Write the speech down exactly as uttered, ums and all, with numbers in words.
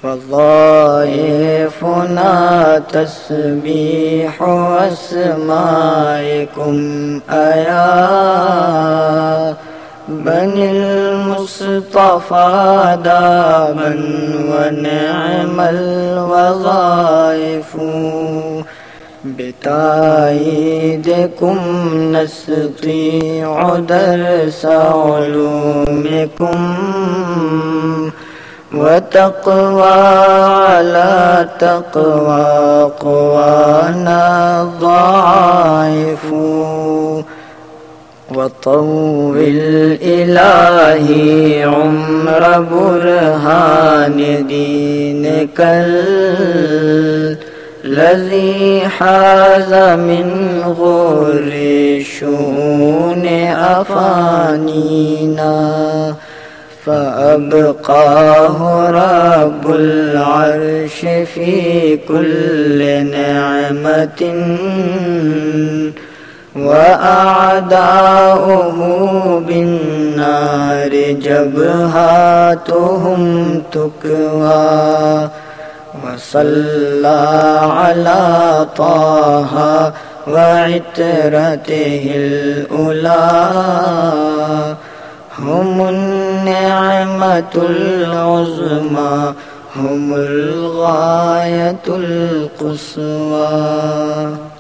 वज़ाइफ़ुना तस्बीह अस्माइकुम अया बनिल मुस्तफ़ा दामन व निअमल वज़ाइफ़ु बिताईदिकुम नस्ततीउ दर्स उलूमिकुम व तक़वा अला तक़वा क़वाना ज़ाइफ़ु व तव्विल इलाही उम्र बुरहान दीनिकल लज़ी हाज़ मिन गुर्रि शून अफ़ानीना फ़अब्क़ाहु रब्बुल अर्श फ़ी कुल्लि निअमतिन व अअदाउहु बिन्नारि जबहातुहुम तुकवा व सल्ला अला ताहा व इत्रतिहिल उला हुमुन निअमतुल उज़्मा हुमुल गायतुल क़ुस्वा।